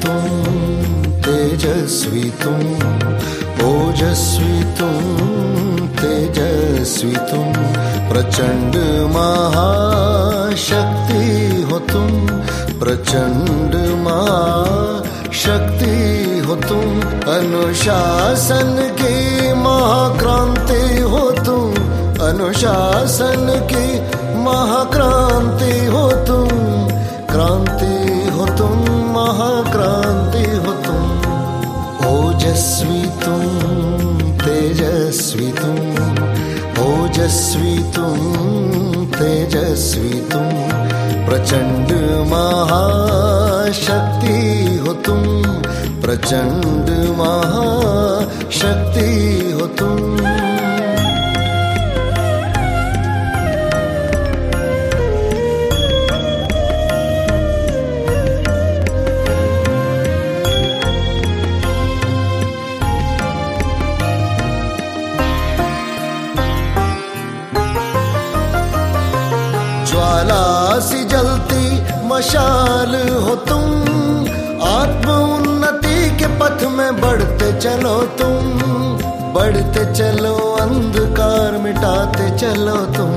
तुम तेजस्वी तुम ओजस्वी तुम तेजस्वी तुम प्रचंड महाशक्ति हो तुम प्रचंड महाशक्ति हो तुम अनुशासन की महाक्रांति हो तुम अनुशासन की महाक्रांति हो तुम क्रांति हो तुम महाक्रांति हो तुम ओजस्वी तुम तेजस्वी तुम ओजस्वी तुम तेजस्वी तुम प्रचंड महाशक्ति हो तुम प्रचंड महाशक्ति हो तुम ज्वाला सी जलती मशाल हो तुम आत्म उन्नति के पथ में बढ़ते चलो तुम बढ़ते चलो अंधकार मिटाते चलो तुम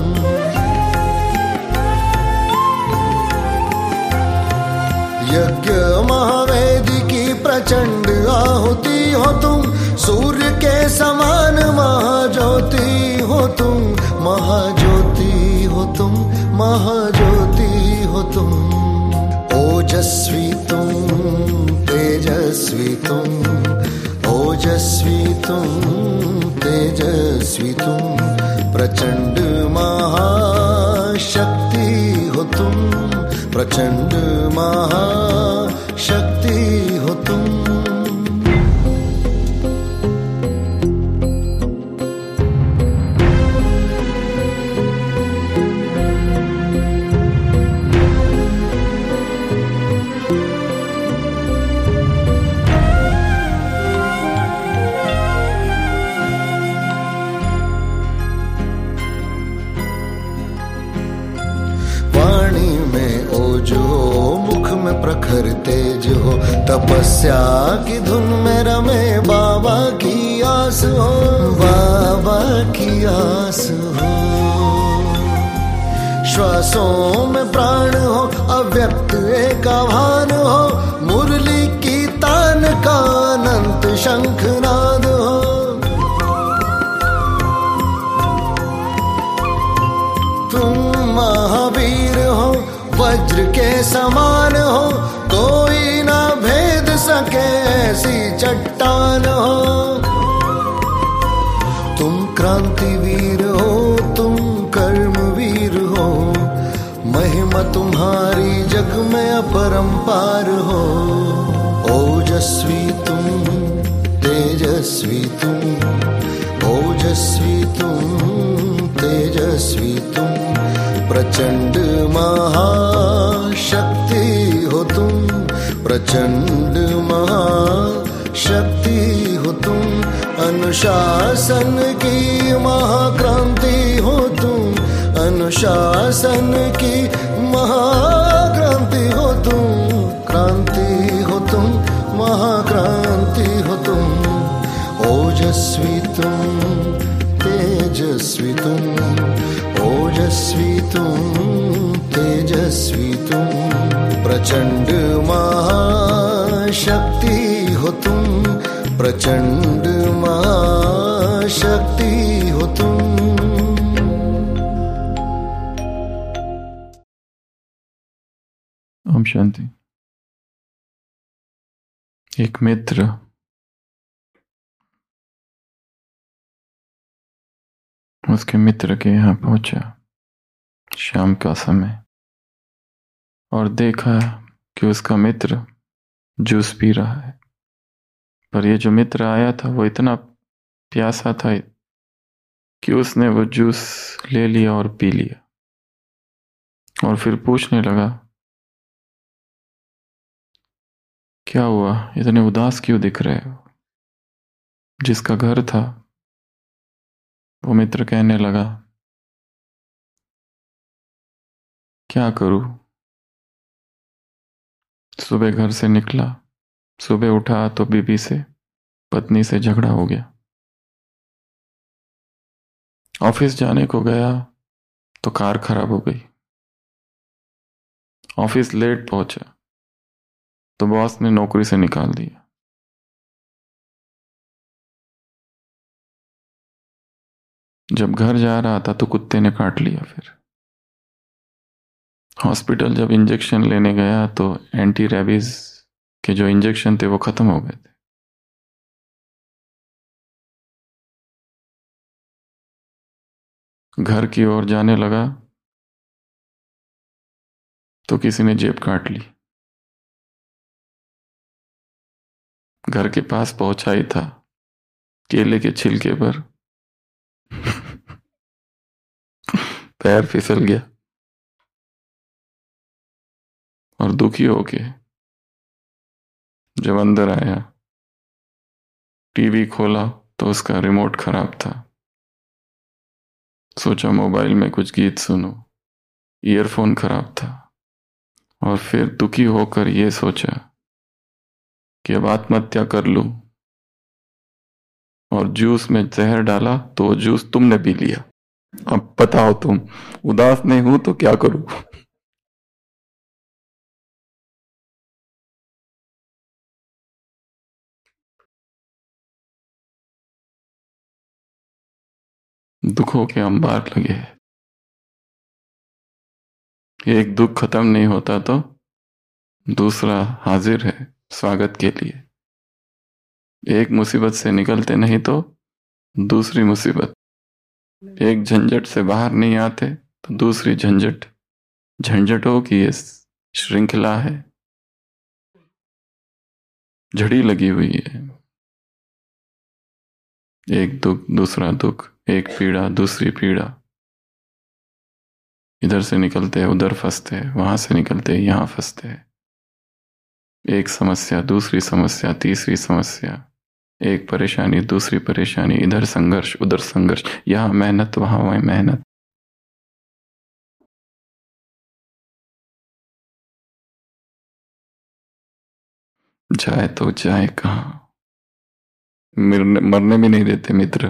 यज्ञ महावेदी की प्रचंड आहुति हो तुम सूर्य के समान महाज्योति हो तुम महाज्योति हो तुम महाज्योति हो तुम ओजस्वी तुम तेजस्वी तुम ओजस्वी तुम तेजस्वी तुम प्रचंड महाशक्ति हो तुम प्रचंड महाशक्ति हो तुम वाणी में ओज हो मुख में प्रखर तेज हो तपस्या की धुन में रमे बाबा की आस हो बाबा की आस हो श्वासों में प्राण हो अव्यक्त एक आह्वान हो मुरली की तान का अनंत शंखनाद हो तुम महावीर हो वज्र के समान हो कोई ना भेद सके ऐसी चट्टान हो तुम क्रांतिवीर हो तुम कर्मवीर हो महिमा तुम्हारी जग में अपरंपार हो ओजस्वी तुम तेजस्वी तुम ओजस्वी तुम तेजस्वी तुम प्रचंड महाशक्ति हो तुम प्रचंड महाशक्ति हो तुम अनुशासन की महाक्रांति हो तुम अनुशासन की महाक्रांति हो तुम क्रांति हो तुम महाक्रांति हो तुम ओजस्वी तुम तेजस्वी तुम ओजस्वी तुम तेजस्वी तुम प्रचंड महाशक्ति हो तुम प्रचंड महाशक्ति हो तुम ओम शांति। एक मित्र उसके मित्र के यहाँ पहुंचा शाम का समय और देखा कि उसका मित्र जूस पी रहा है। पर ये जो मित्र आया था वो इतना प्यासा था कि उसने वो जूस ले लिया और पी लिया और फिर पूछने लगा, क्या हुआ, इतने उदास क्यों दिख रहे हो? जिसका घर था वो मित्र कहने लगा, क्या करूं, सुबह घर से निकला सुबह उठा तो बीवी से, पत्नी से झगड़ा हो गया। ऑफिस जाने को गया तो कार खराब हो गई। ऑफिस लेट पहुंचा तो बॉस ने नौकरी से निकाल दिया। जब घर जा रहा था तो कुत्ते ने काट लिया। फिर हॉस्पिटल जब इंजेक्शन लेने गया तो एंटी रेबीज के जो इंजेक्शन थे वो खत्म हो गए थे। घर की ओर जाने लगा तो किसी ने जेब काट ली। घर के पास पहुंचा ही था, केले के छिलके पर पैर फिसल गया और दुखी होके जब अंदर आया, टीवी खोला तो उसका रिमोट खराब था। सोचा मोबाइल में कुछ गीत सुनो, ईयरफोन खराब था। और फिर दुखी होकर यह सोचा कि अब आत्महत्या कर लूं, और जूस में जहर डाला तो वो जूस तुमने पी लिया। अब बताओ तुम, उदास नहीं हूं तो क्या करूं। दुखों के अंबार लगे। एक दुख खत्म नहीं होता तो दूसरा हाजिर है स्वागत के लिए। एक मुसीबत से निकलते नहीं तो दूसरी मुसीबत। एक झंझट से बाहर नहीं आते तो दूसरी झंझट। झंझटों की ये श्रृंखला है, झड़ी लगी हुई है। एक दुख दूसरा दुख, एक पीड़ा दूसरी पीड़ा। इधर से निकलते उधर फंसते, वहां से निकलते यहां फंसते। एक समस्या दूसरी समस्या तीसरी समस्या, एक परेशानी दूसरी परेशानी, इधर संघर्ष उधर संघर्ष, यहां मेहनत वहां मेहनत। जाए तो जाए कहां, मरने भी नहीं देते मित्र।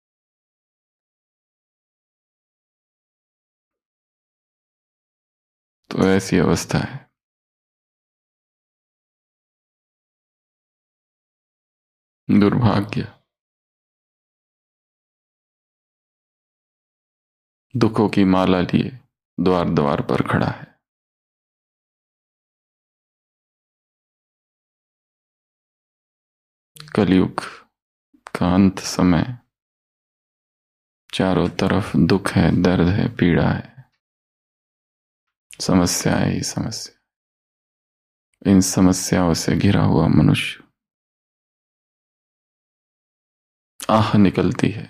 तो ऐसी अवस्था है। दुर्भाग्य दुखों की माला लिए द्वार द्वार पर खड़ा है। कलयुग का अंत समय, चारों तरफ दुख है, दर्द है, पीड़ा है, समस्या ही समस्या। इन समस्याओं से घिरा हुआ मनुष्य आह निकलती है।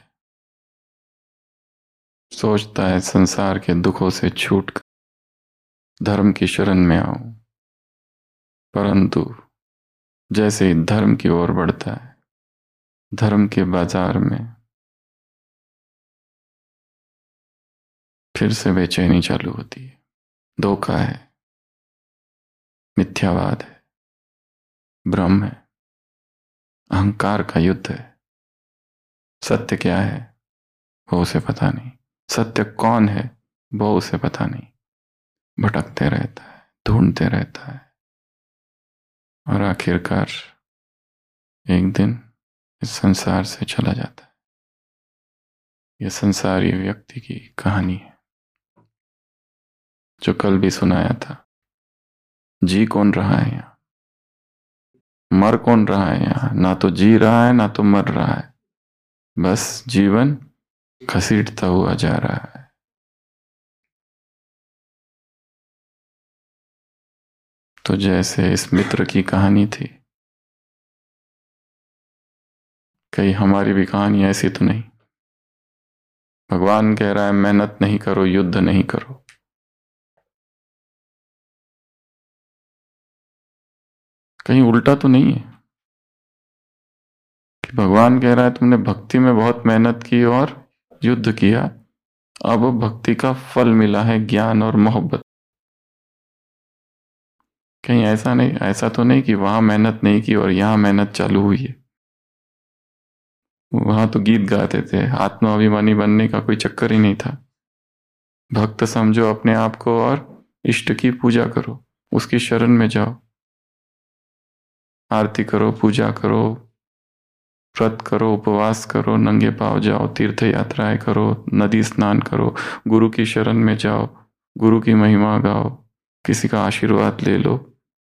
सोचता है संसार के दुखों से छूटकर धर्म की शरण में आऊं, परंतु जैसे ही धर्म की ओर बढ़ता है, धर्म के बाजार में फिर से बेचैनी चालू होती है। धोखा है, मिथ्यावाद है, भ्रम है, अहंकार का युद्ध है। सत्य क्या है वो उसे पता नहीं, सत्य कौन है वो उसे पता नहीं। भटकते रहता है, ढूंढते रहता है, और आखिरकार एक दिन इस संसार से चला जाता है। यह संसारी व्यक्ति की कहानी है जो कल भी सुनाया था। जी कौन रहा है यहां, मर कौन रहा है यहां। ना तो जी रहा है ना तो मर रहा है, बस जीवन घसीटता हुआ जा रहा है। तो जैसे इस मित्र की कहानी थी, कहीं हमारी भी कहानी ऐसी तो नहीं। भगवान कह रहा है मेहनत नहीं करो, युद्ध नहीं करो। कहीं उल्टा तो नहीं है कि भगवान कह रहा है तुमने भक्ति में बहुत मेहनत की और युद्ध किया, अब भक्ति का फल मिला है ज्ञान और मोहब्बत। कहीं ऐसा नहीं, ऐसा तो नहीं कि वहां मेहनत नहीं की और यहां मेहनत चालू हुई है। वहां तो गीत गाते थे, आत्माभिमानी बनने का कोई चक्कर ही नहीं था। भक्त समझो अपने आप को और इष्ट की पूजा करो, उसकी शरण में जाओ, आरती करो, पूजा करो, व्रत करो, उपवास करो, नंगे पांव जाओ, तीर्थ यात्राएं करो, नदी स्नान करो, गुरु की शरण में जाओ, गुरु की महिमा गाओ, किसी का आशीर्वाद ले लो।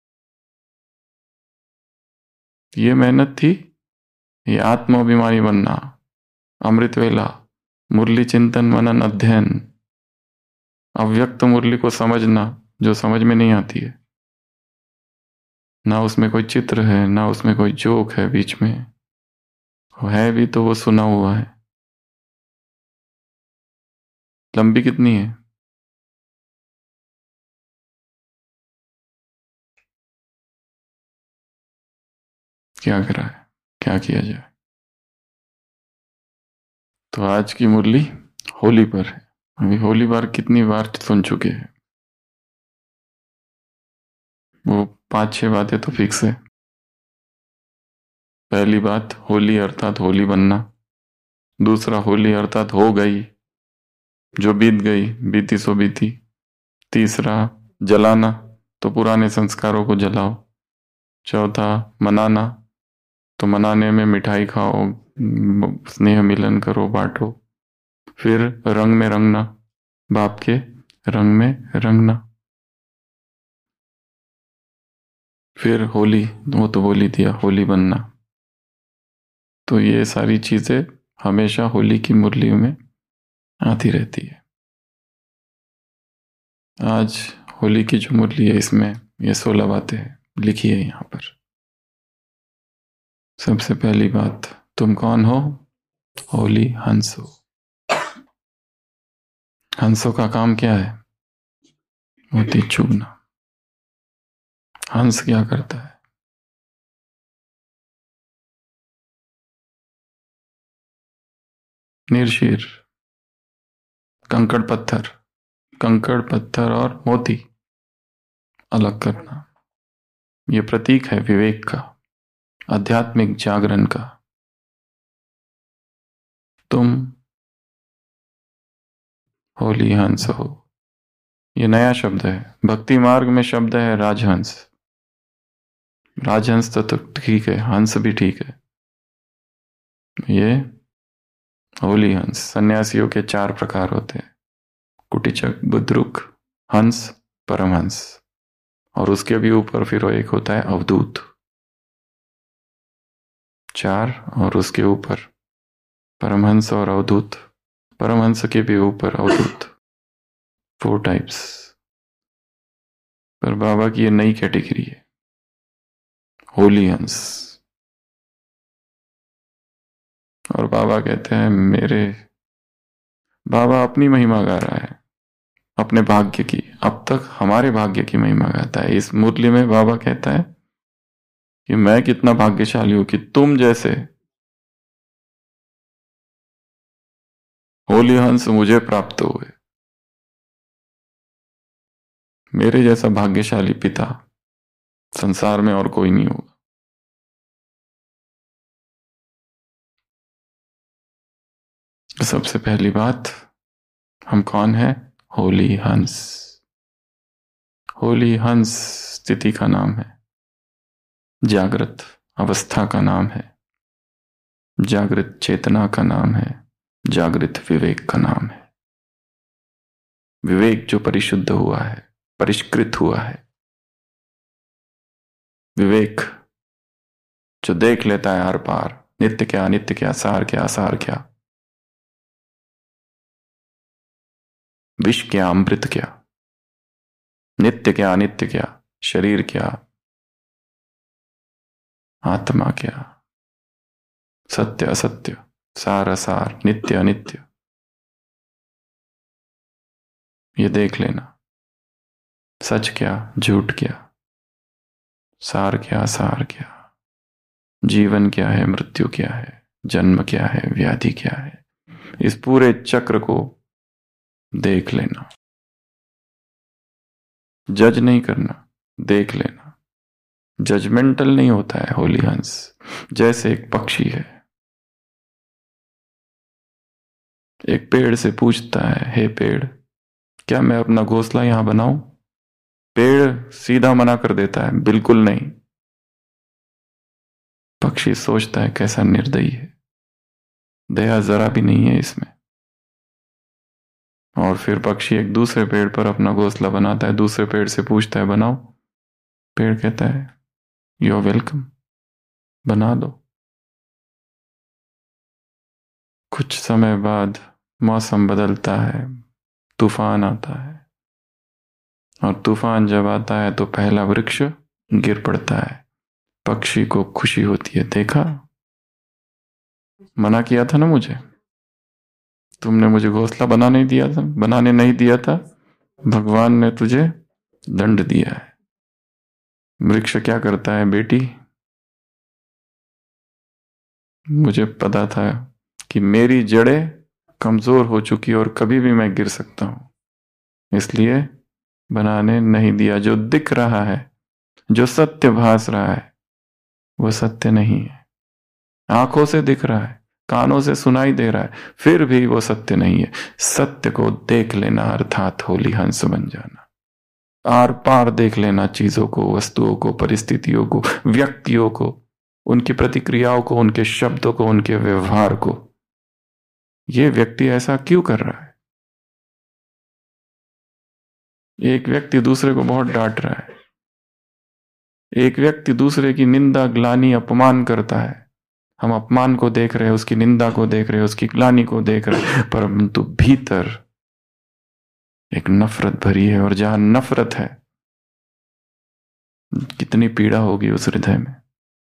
ये मेहनत थी। ये आत्माभिमानी बनना, अमृत वेला, मुरली चिंतन मनन अध्ययन, अव्यक्त मुरली को समझना जो समझ में नहीं आती है, ना उसमें कोई चित्र है, ना उसमें कोई जोक है बीच में, है भी तो वो सुना हुआ है। लंबी कितनी है? क्या करा है, क्या किया जाए? तो आज की मुरली होली पर है। अभी होली बार कितनी बार सुन चुके हैं, वो 5-6 बातें तो फिक्स है। पहली बात होली अर्थात होली बनना, दूसरा होली अर्थात हो गई, जो बीत गई बीती सो बीती। तीसरा जलाना, तो पुराने संस्कारों को जलाओ। चौथा मनाना, तो मनाने में मिठाई खाओ, स्नेह मिलन करो, बांटो। फिर रंग में रंगना, बाप के रंग में रंगना। फिर होली, वो तो बोली दिया, होली बनना। तो ये सारी चीजें हमेशा होली की मुरली में आती रहती है। आज होली की जो मुरली है, इसमें ये 16 बातें लिखी है यहाँ पर। सबसे पहली बात, तुम कौन हो? होली हंस हो। हंसों का काम क्या है? मोती चुगना। हंस क्या करता है? निर्शीर, कंकड़ पत्थर और मोती अलग करना। ये प्रतीक है विवेक का, आध्यात्मिक जागरण का। तुम होली हंस हो, ये नया शब्द है। भक्ति मार्ग में शब्द है राजहंस। राजहंस तो ठीक है, हंस भी ठीक है। ये होली हंस। सन्यासियों के 4 प्रकार होते हैं, कुटिचक, बुद्रुक, हंस, परमहंस। और उसके भी ऊपर फिर एक होता है अवधूत। 4 और उसके ऊपर परमहंस और अवधूत। परमहंस के भी ऊपर अवधूत। 4 टाइप्स। पर बाबा की ये नई कैटेगरी है, होली हंस। और बाबा कहते हैं मेरे, बाबा अपनी महिमा गा रहा है, अपने भाग्य की। अब तक हमारे भाग्य की महिमा गाता है। इस मुरली में बाबा कहता है कि मैं कितना भाग्यशाली हूं कि तुम जैसे होली हंस मुझे प्राप्त हुए। मेरे जैसा भाग्यशाली पिता संसार में और कोई नहीं होगा। सबसे पहली बात, हम कौन है? होली हंस। होली हंस स्थिति का नाम है, जागृत अवस्था का नाम है, जागृत चेतना का नाम है, जागृत विवेक का नाम है। विवेक जो परिशुद्ध हुआ है, परिष्कृत हुआ है। विवेक जो देख लेता है आर पार, नित्य क्या अनित्य क्या, सार क्या असार क्या, विष क्या अमृत क्या, नित्य क्या अनित्य क्या, शरीर क्या आत्मा क्या, सत्य असत्य, सार असार, नित्य अनित्य, ये देख लेना। सच क्या झूठ क्या, सार क्या असार क्या, जीवन क्या है मृत्यु क्या है, जन्म क्या है व्याधि क्या है, इस पूरे चक्र को देख लेना। जज नहीं करना, देख लेना। जजमेंटल नहीं होता है होली हंस। जैसे एक पक्षी है, एक पेड़ से पूछता है, हे पेड़, क्या मैं अपना घोंसला यहां बनाऊं? पेड़ सीधा मना कर देता है, बिल्कुल नहीं। पक्षी सोचता है कैसा निर्दयी है, दया जरा भी नहीं है इसमें। और फिर पक्षी एक दूसरे पेड़ पर अपना घोंसला बनाता है, दूसरे पेड़ से पूछता है बनाओ। पेड़ कहता है यू आर वेलकम, बना दो। कुछ समय बाद मौसम बदलता है, तूफान आता है, और तूफान जब आता है तो पहला वृक्ष गिर पड़ता है। पक्षी को खुशी होती है, देखा, मना किया था ना मुझे, तुमने मुझे घोंसला बनाने नहीं दिया था, भगवान ने तुझे दंड दिया है। वृक्ष क्या करता है, बेटी, मुझे पता था कि मेरी जड़ें कमजोर हो चुकी और कभी भी मैं गिर सकता हूं, इसलिए बनाने नहीं दिया। जो दिख रहा है, जो सत्य भास रहा है, वो सत्य नहीं है। आंखों से दिख रहा है, कानों से सुनाई दे रहा है, फिर भी वो सत्य नहीं है। सत्य को देख लेना अर्थात होली हंस बन जाना। आर पार देख लेना चीजों को, वस्तुओं को, परिस्थितियों को, व्यक्तियों को, उनकी प्रतिक्रियाओं को, उनके शब्दों को, उनके व्यवहार को। ये व्यक्ति ऐसा क्यों कर रहा है? एक व्यक्ति दूसरे को बहुत डांट रहा है, एक व्यक्ति दूसरे की निंदा, ग्लानि, अपमान करता है। हम अपमान को देख रहे हैं, उसकी निंदा को देख रहे हैं, उसकी ग्लानि को देख रहे हैं, परंतु भीतर एक नफरत भरी है। और जहां नफरत है, कितनी पीड़ा होगी उस हृदय में,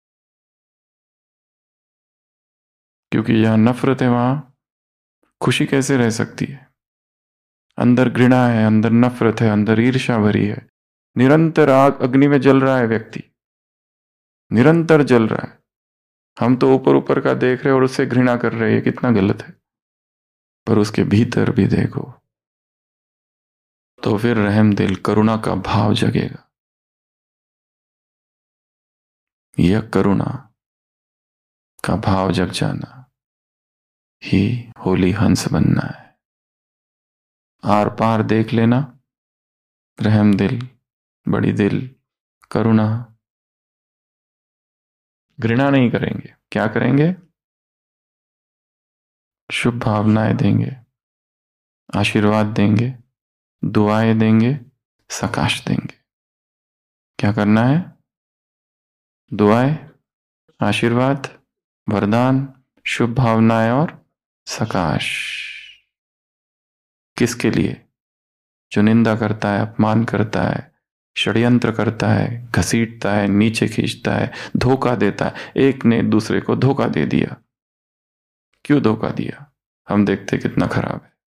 क्योंकि जहां नफरत है वहां खुशी कैसे रह सकती है? अंदर घृणा है, अंदर नफरत है, अंदर ईर्ष्या भरी है। निरंतर आग अग्नि में जल रहा है व्यक्ति, निरंतर जल रहा है। हम तो ऊपर ऊपर का देख रहे हैं और उससे घृणा कर रहे हैं, कितना गलत है। पर उसके भीतर भी देखो तो फिर रहम दिल, करुणा का भाव जगेगा। यह करुणा का भाव जग जाना ही होली हंस बनना है। आर पार देख लेना, रहम दिल, बड़ी दिल, करुणा। घृणा नहीं करेंगे, क्या करेंगे? शुभ भावनाएं देंगे, आशीर्वाद देंगे, दुआएं देंगे, सकाश देंगे। क्या करना है? दुआएं, आशीर्वाद, वरदान, शुभ भावनाएं और सकाश। किसके लिए? जो निंदा करता है, अपमान करता है, षड्यंत्र करता है, घसीटता है, नीचे खींचता है, धोखा देता है। एक ने दूसरे को धोखा दे दिया। क्यों धोखा दिया? हम देखते कितना खराब है,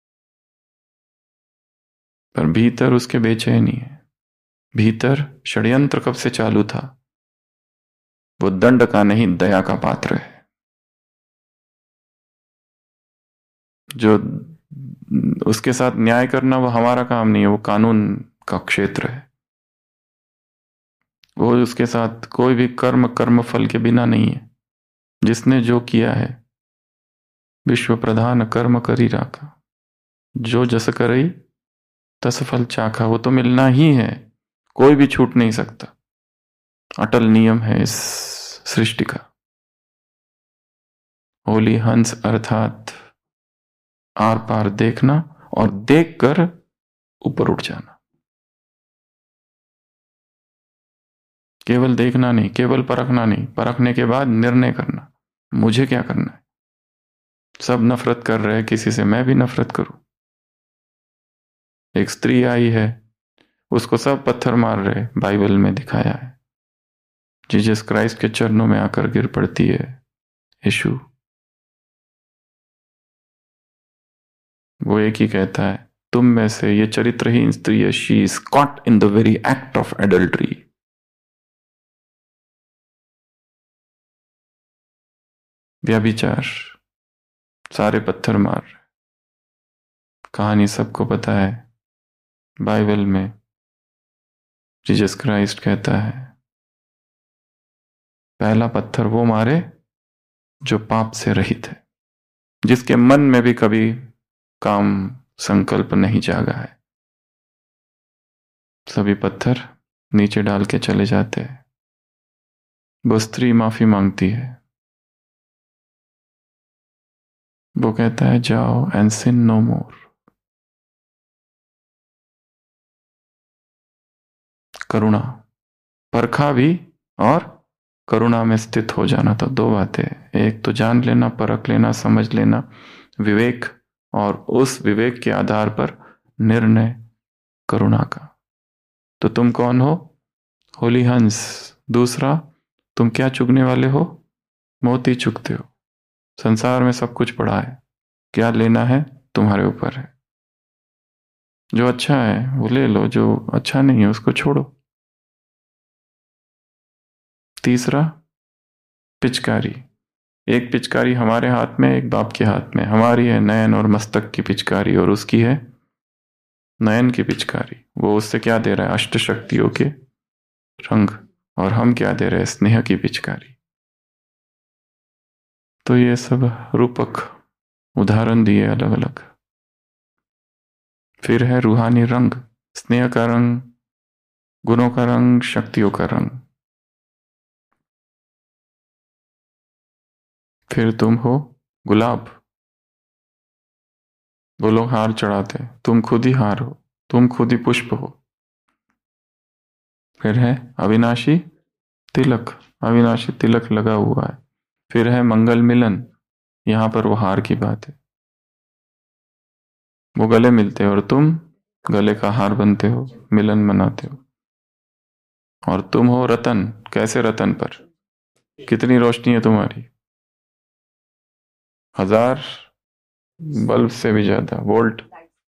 पर भीतर उसके बेचैनी है। भीतर षड्यंत्र कब से चालू था? वो दंड का नहीं, दया का पात्र है। जो उसके साथ न्याय करना वो हमारा काम नहीं है, वो कानून का क्षेत्र है। वो उसके साथ कोई भी कर्म फल के बिना नहीं है। जिसने जो किया है, विश्व प्रधान कर्म करी राखा, जो जस करई तस फल चाखा। वो तो मिलना ही है, कोई भी छूट नहीं सकता। अटल नियम है इस सृष्टि का। होली हंस अर्थात आर पार देखना और देखकर ऊपर उठ जाना। केवल देखना नहीं, केवल परखना नहीं, परखने के बाद निर्णय करना, मुझे क्या करना है। सब नफरत कर रहे हैं किसी से, मैं भी नफरत करूं। एक स्त्री आई है, उसको सब पत्थर मार रहे, बाइबल में दिखाया है। जीसस क्राइस्ट के चरणों में आकर गिर पड़ती है। यीशु वो एक ही कहता है, तुम में से ये चरित्रहीन स्त्री है, she is caught in the very act of adultery. व्यभिचार, सारे पत्थर मार रहे। कहानी सबको पता है। बाइबल में जीसस क्राइस्ट कहता है, पहला पत्थर वो मारे जो पाप से रहित है, जिसके मन में भी कभी काम संकल्प नहीं जागा है। सभी पत्थर नीचे डाल के चले जाते हैं। वो स्त्री माफी मांगती है। वो कहता है जाओ एंड सिन नो मोर। करुणा, परखा भी और करुणा में स्थित हो जाना, तो दो बातें। एक तो जान लेना, परख लेना, समझ लेना, विवेक, और उस विवेक के आधार पर निर्णय करुणा का। तो तुम कौन हो? होली हंस। दूसरा, तुम क्या चुगने वाले हो? मोती चुगते हो। संसार में सब कुछ पड़ा है, क्या लेना है तुम्हारे ऊपर है। जो अच्छा है वो ले लो, जो अच्छा नहीं है उसको छोड़ो। तीसरा, पिचकारी। एक पिचकारी हमारे हाथ में, एक बाप के हाथ में। हमारी है नयन और मस्तक की पिचकारी, और उसकी है नयन की पिचकारी। वो उससे क्या दे रहा है? अष्ट शक्तियों के रंग। और हम क्या दे रहे हैं? स्नेह की पिचकारी। तो ये सब रूपक उदाहरण दिए अलग अलग। फिर है रूहानी रंग, स्नेह का रंग, गुणों का रंग, शक्तियों का रंग। फिर तुम हो गुलाब। वो लोग हार चढ़ाते, तुम खुद ही हार हो, तुम खुद ही पुष्प हो। फिर है अविनाशी तिलक, अविनाशी तिलक लगा हुआ है। फिर है मंगल मिलन, यहां पर वो हार की बात है। वो गले मिलते हो और तुम गले का हार बनते हो, मिलन मनाते हो। और तुम हो रतन। कैसे रतन पर? कितनी रोशनी है तुम्हारी? 1000 बल्ब से भी ज्यादा वोल्ट।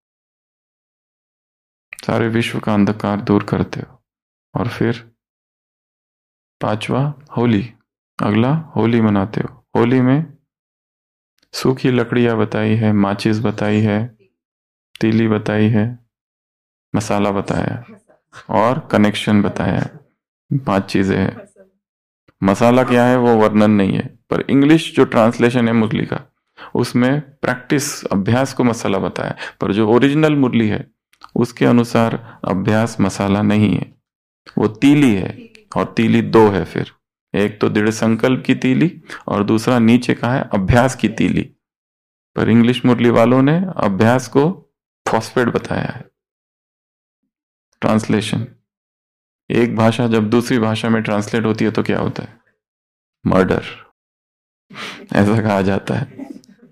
सारे विश्व का अंधकार दूर करते हो। और फिर पांचवा होली। अगला होली मनाते हो। होली में सूखी लकड़ियां बताई है, माचिस बताई है, तीली बताई है, मसाला बताया और कनेक्शन बताया है। 5 चीजें हैं। मसाला क्या है वो वर्णन नहीं है, पर इंग्लिश जो ट्रांसलेशन है मुरली का, उसमें प्रैक्टिस, अभ्यास को मसाला बताया। पर जो ओरिजिनल मुरली है उसके अनुसार अभ्यास मसाला नहीं है, वो तीली है। और तीली दो है फिर, एक तो दृढ़ संकल्प की तीली और दूसरा नीचे का है अभ्यास की तीली। पर इंग्लिश मुरली वालों ने अभ्यास को फॉस्फेट बताया है। ट्रांसलेशन, एक भाषा जब दूसरी भाषा में ट्रांसलेट होती है तो क्या होता है? मर्डर, ऐसा कहा जाता है।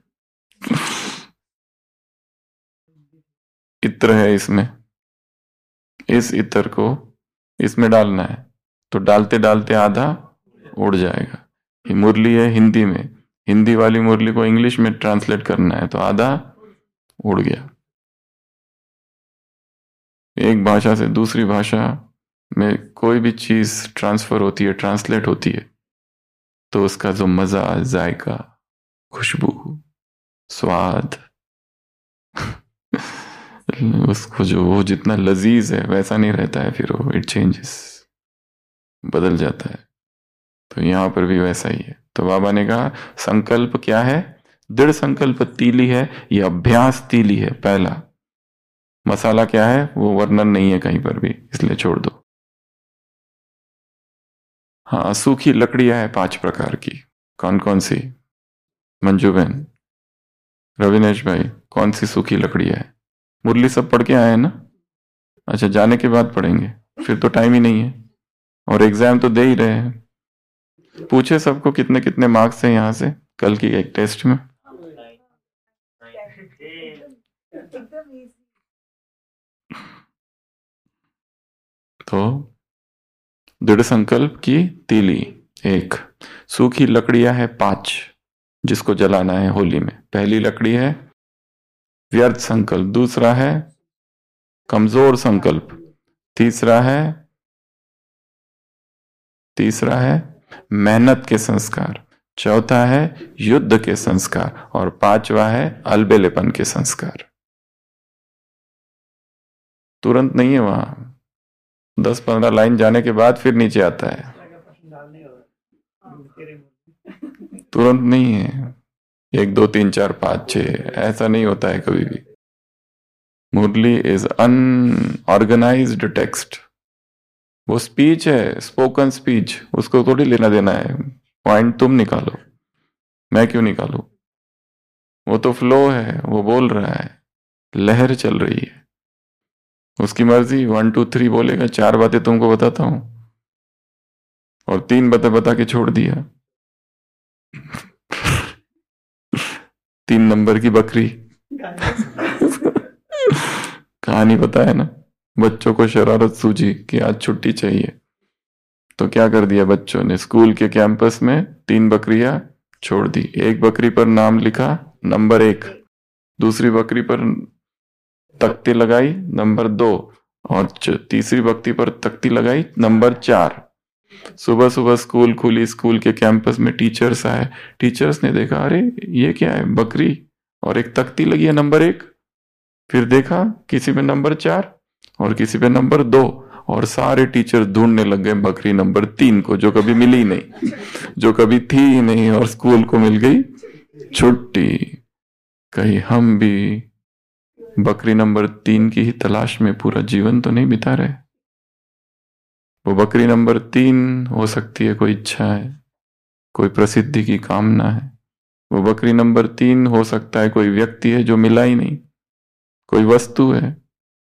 इत्र है इसमें, इस इत्र को इसमें डालना है, तो डालते डालते आधा उड़ जाएगा। ये मुरली है हिंदी में, हिंदी वाली मुरली को इंग्लिश में ट्रांसलेट करना है तो आधा उड़ गया। एक भाषा से दूसरी भाषा में कोई भी चीज ट्रांसफर होती है, ट्रांसलेट होती है, तो उसका जो मजा, जायका, खुशबू, स्वाद उसको जो वो जितना लजीज है वैसा नहीं रहता है, फिर वो इट चेंजेस, बदल जाता है। तो यहां पर भी वैसा ही है। तो बाबा ने कहा संकल्प क्या है? दृढ़ संकल्प तीली है, ये अभ्यास तीली है पहला। मसाला क्या है वो वर्णन नहीं है कहीं पर भी, इसलिए छोड़ दो। हाँ, सूखी लकड़ियां है 5 प्रकार की। कौन कौन सी? मंजू बहन, रविनेश भाई, कौन सी सूखी लकड़ियां है? मुरली सब पढ़ के आए हैं ना? अच्छा, जाने के बाद पढ़ेंगे, फिर तो टाइम ही नहीं है। और एग्जाम तो दे ही रहे हैं। पूछे सबको कितने कितने मार्क्स हैं यहां से कल की एक टेस्ट में? तो दृढ़ संकल्प की तीली 1, सूखी लकड़ियां है 5 जिसको जलाना है होली में। पहली लकड़ी है व्यर्थ संकल्प, दूसरा है कमजोर संकल्प, तीसरा है मेहनत के संस्कार, चौथा है युद्ध के संस्कार, और 5वां है अलबेलेपन के संस्कार। तुरंत नहीं है वहां, 10-15 लाइन जाने के बाद फिर नीचे आता है। तुरंत नहीं है, 1 2 3 4 5 6 ऐसा नहीं होता है कभी भी। Murli is unorganised text. वो स्पीच है, स्पोकन स्पीच, उसको थोड़ी लेना देना है। पॉइंट तुम निकालो, मैं क्यों निकालू? वो तो फ्लो है, वो बोल रहा है, लहर चल रही है, उसकी मर्जी। 1 2 3 बोलेगा, 4 बातें तुमको बताता हूं और 3 बातें बता के छोड़ दिया। 3 नंबर की बकरी। कहानी पता है ना? बच्चों को शरारत सूझी कि आज छुट्टी चाहिए, तो क्या कर दिया बच्चों ने, स्कूल के कैंपस में 3 बकरियां छोड़ दी। एक बकरी पर नाम लिखा नंबर 1, दूसरी बकरी पर तख्ती लगाई नंबर 2 और तीसरी बकरी पर तख्ती लगाई नंबर 4। सुबह सुबह स्कूल खुली, स्कूल के कैंपस में टीचर्स आए। टीचर्स ने देखा, अरे ये क्या है, बकरी और एक तख्ती लगी है नंबर 1। फिर देखा किसी पे नंबर 4 और किसी पे नंबर 2, और सारे टीचर ढूंढने लग गए बकरी नंबर 3 को, जो कभी मिली नहीं, जो कभी थी ही नहीं, और स्कूल को मिल गई छुट्टी। कहीं हम भी बकरी नंबर 3 की ही तलाश में पूरा जीवन तो नहीं बिता रहे? वो बकरी नंबर 3 हो सकती है कोई इच्छा है, कोई प्रसिद्धि की कामना है। वो बकरी नंबर 3 हो सकता है कोई व्यक्ति है जो मिला ही नहीं, कोई वस्तु है।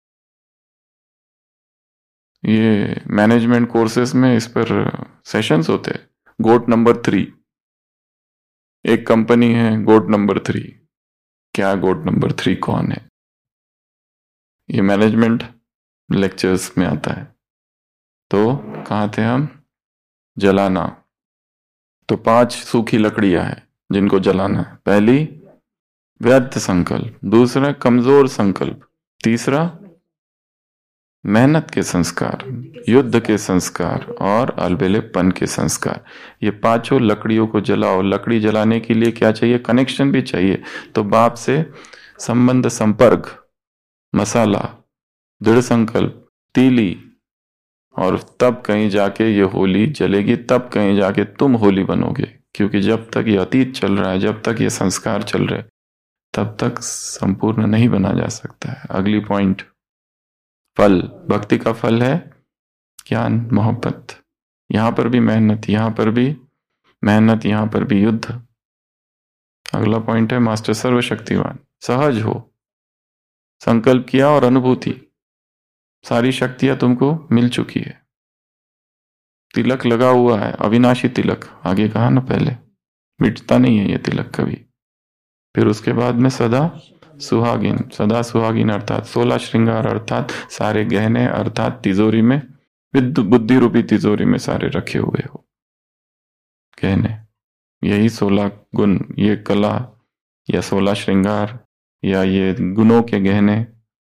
ये मैनेजमेंट कोर्सेस में इस पर सेशंस होते हैं। गोट नंबर 3, एक कंपनी है गोट नंबर 3। क्या गोट नंबर 3 कौन है? ये मैनेजमेंट लेक्चर्स में आता है। तो कहाँ थे हम? जलाना। तो 5 सूखी लकड़ियां हैं जिनको जलाना है। पहली व्यर्थ संकल्प, दूसरा कमजोर संकल्प, तीसरा मेहनत के संस्कार, युद्ध के संस्कार और अलबेलेपन के संस्कार। ये 5 लकड़ियों को जलाओ। लकड़ी जलाने के लिए क्या चाहिए? कनेक्शन भी चाहिए। तो बाप से संबंध, संपर्क, मसाला, दृढ़ संकल्प, तीली, और तब कहीं जाके ये होली जलेगी, तब कहीं जाके तुम होली बनोगे। क्योंकि जब तक ये अतीत चल रहा है, जब तक ये संस्कार चल रहे, तब तक संपूर्ण नहीं बना जा सकता है। अगली पॉइंट, फल। भक्ति का फल है ज्ञान, मोहब्बत। यहां पर भी मेहनत, यहां पर भी मेहनत, यहां पर भी युद्ध। अगला पॉइंट है मास्टर सर्वशक्तिवान। सहज हो, संकल्प किया और अनुभूति, सारी शक्तियां तुमको मिल चुकी है। तिलक लगा हुआ है, अविनाशी तिलक, आगे कहा ना पहले, मिटता नहीं है ये तिलक कभी। फिर उसके बाद में सदा सुहागिन। सदा सुहागिन अर्थात 16 श्रृंगार, अर्थात सारे गहने, अर्थात तिजोरी में, बुद्धि रूपी तिजोरी में सारे रखे हुए हो गहने। यही 16 गुण, ये कला या 16 श्रृंगार या ये गुणों के गहने।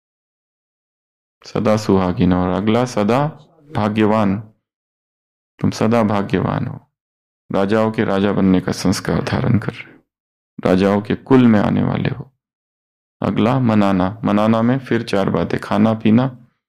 सदा सुहागिन। और अगला सदा भाग्यवान। तुम सदा भाग्यवान हो, राजाओं के राजा बनने का संस्कार धारण कर रहे हो, राजाओं के कुल में आने वाले हो। अगला मनाना। मनाना में फिर 4 बातें, खाना पीना,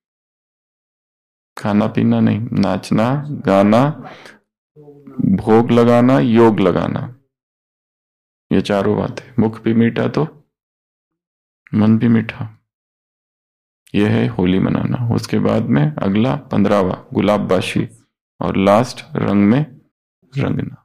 खाना पीना नहीं, नाचना, गाना, भोग लगाना, योग लगाना, ये 4 बातें। मुख भी मीठा तो मन भी मीठा, यह है होली मनाना। उसके बाद में अगला 15वां गुलाबबाशी, और लास्ट रंग में रंगना।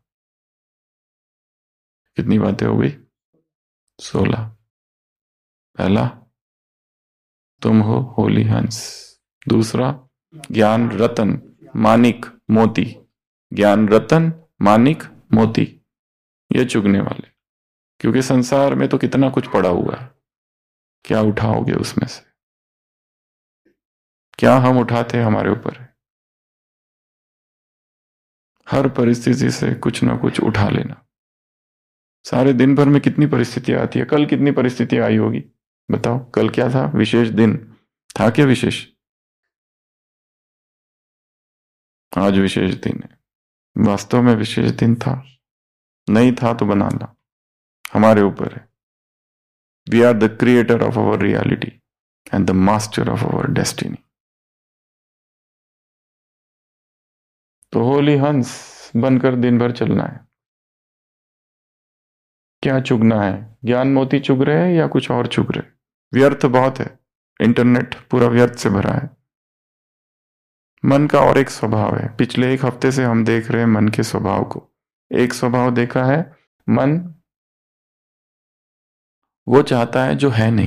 कितनी बातें हो गई? 16। पहला, तुम हो होली हंस। दूसरा, ज्ञान रतन, मानिक, मोती। ज्ञान रतन, मानिक, मोती, ये चुगने वाले। क्योंकि संसार में तो कितना कुछ पड़ा हुआ है, क्या उठाओगे उसमें से? क्या हम उठाते हैं हमारे ऊपर है। हर परिस्थिति से कुछ ना कुछ उठा लेना। सारे दिन भर में कितनी परिस्थितियां आती है। कल कितनी परिस्थितियां आई होगी बताओ? कल क्या था? विशेष दिन था क्या? विशेष? आज विशेष दिन है। वास्तव में विशेष दिन था? नहीं था तो बनाना, हमारे ऊपर है। We are the creator of our reality and the master of our destiny. तो होली हंस बनकर दिन भर चलना है। क्या चुगना है? ज्ञान मोती चुग रहे हैं या कुछ और चुग रहे? व्यर्थ बहुत है, इंटरनेट पूरा व्यर्थ से भरा है। मन का और एक स्वभाव है, पिछले एक हफ्ते से हम देख रहे हैं मन के स्वभाव को। एक स्वभाव देखा है, मन वो चाहता है जो है नहीं,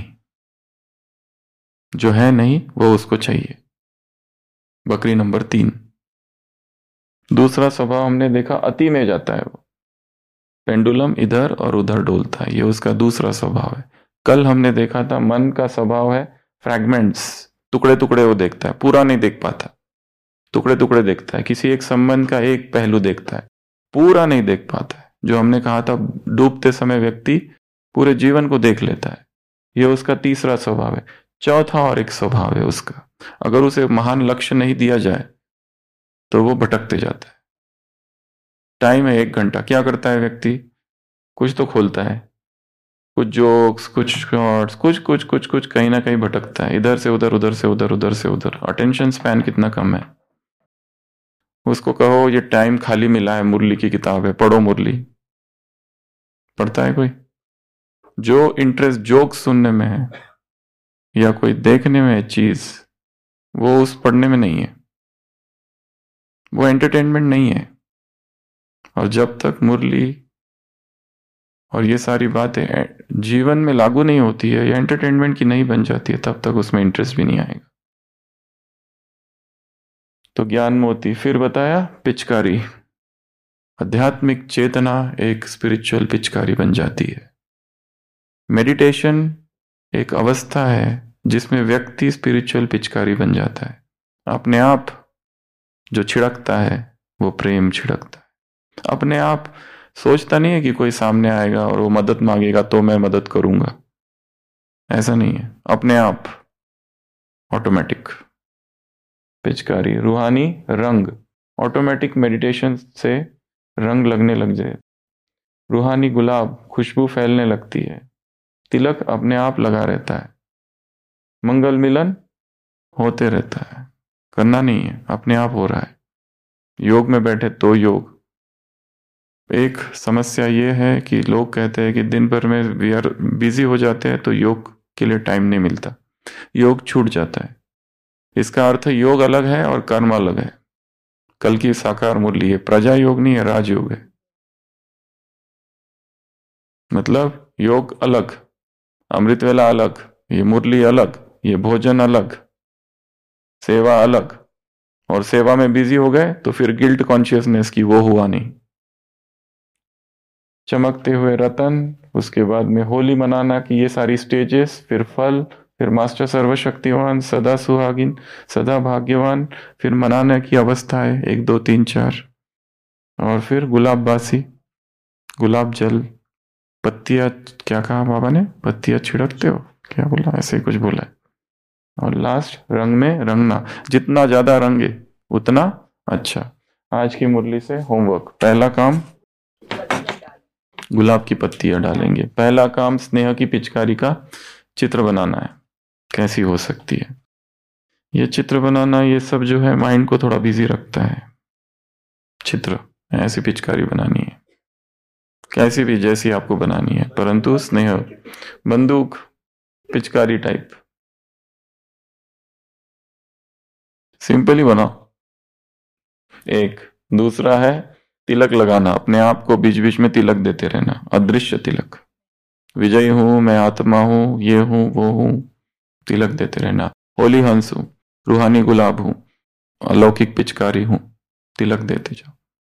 जो है नहीं वो उसको चाहिए। बकरी नंबर 3। दूसरा स्वभाव हमने देखा, अति में जाता है वो, पेंडुलम इधर और उधर डोलता है, ये उसका दूसरा स्वभाव है। कल हमने देखा था मन का स्वभाव है फ्रैगमेंट्स, टुकड़े टुकड़े वो देखता है, पूरा नहीं देख पाता, टुकड़े टुकड़े देखता है, किसी एक संबंध का एक पहलू देखता है, पूरा नहीं देख पाता है। जो हमने कहा था डूबते समय व्यक्ति पूरे जीवन को देख लेता है, ये उसका तीसरा स्वभाव है। चौथा और एक स्वभाव है उसका, अगर उसे महान लक्ष्य नहीं दिया जाए तो वो भटकते जाता है। टाइम है 1 घंटा, क्या करता है व्यक्ति? कुछ तो खोलता है, कुछ जोक्स, कुछ शॉर्ट्स, कुछ कुछ कुछ कुछ कहीं ना कहीं भटकता है, इधर से उधर, उधर से उधर, उधर से उधर। अटेंशन स्पैन कितना कम है। उसको कहो ये टाइम खाली मिला है, मुरली की किताब है, पढ़ो मुरली। पढ़ता है कोई? जो इंटरेस्ट जोक्स सुनने में है या कोई देखने में है चीज, वो उस पढ़ने में नहीं है, वो एंटरटेनमेंट नहीं है। और जब तक मुरली और ये सारी बातें जीवन में लागू नहीं होती है या एंटरटेनमेंट की नहीं बन जाती है, तब तक उसमें इंटरेस्ट भी नहीं आएगा। तो ज्ञान मोती, फिर बताया पिचकारी, आध्यात्मिक चेतना एक स्पिरिचुअल पिचकारी बन जाती है। मेडिटेशन एक अवस्था है जिसमें व्यक्ति स्पिरिचुअल पिचकारी बन जाता है। अपने आप जो छिड़कता है वो प्रेम छिड़कता है। अपने आप सोचता नहीं है कि कोई सामने आएगा और वो मदद मांगेगा तो मैं मदद करूंगा, ऐसा नहीं है। अपने आप ऑटोमेटिक पिचकारी। रूहानी रंग, ऑटोमेटिक मेडिटेशन से रंग लगने लग जाए। रूहानी गुलाब, खुशबू फैलने लगती है। तिलक अपने आप लगा रहता है। मंगल मिलन होते रहता है, करना नहीं है, अपने आप हो रहा है। योग में बैठे तो योग। एक समस्या ये है कि लोग कहते हैं कि दिन भर में वी आर बिजी हो जाते हैं तो योग के लिए टाइम नहीं मिलता, योग छूट जाता है। इसका अर्थ योग अलग है और कर्म अलग है। कल की साकार मुरली है, प्रजा योग नहीं है, राजयोग है। मतलब योग अलग, अमृत वेला अलग, ये मुरली अलग, ये भोजन अलग, सेवा अलग। और सेवा में बिजी हो गए तो फिर गिल्ट कॉन्शियसनेस की वो हुआ नहीं। चमकते हुए रतन, उसके बाद में होली मनाना की ये सारी स्टेजेस, फिर फल, फिर मास्टर सर्वशक्तिवान, सदा सुहागिन, सदा भाग्यवान, फिर मनाने की अवस्था है 1 2 3 4, और फिर गुलाब बासी, गुलाब जल, पत्तियां, क्या कहा बाबा ने? पत्तियां छिड़कते हो, क्या बोला? ऐसे ही कुछ बोला है। और लास्ट रंग में रंगना, जितना ज्यादा रंगे उतना अच्छा। आज की मुरली से होमवर्क, पहला काम गुलाब की पत्तियां डालेंगे। पहला काम स्नेह की पिचकारी का चित्र बनाना है, कैसी हो सकती है ये चित्र बनाना। ये सब जो है माइंड को थोड़ा बिजी रखता है। चित्र, ऐसी पिचकारी बनानी है, कैसी भी जैसी आपको बनानी है, परंतु स्नेह, बंदूक पिचकारी टाइप, सिंपल ही बनाओ। एक दूसरा है तिलक लगाना, अपने आप को बीच बीच में तिलक देते रहना, अदृश्य तिलक। विजयी हूं, मैं आत्मा हूं, ये हूं, वो हूं, तिलक देते रहना। होली हंस हूं, रूहानी गुलाब हूं, अलौकिक पिचकारी हूं, तिलक देते जाओ।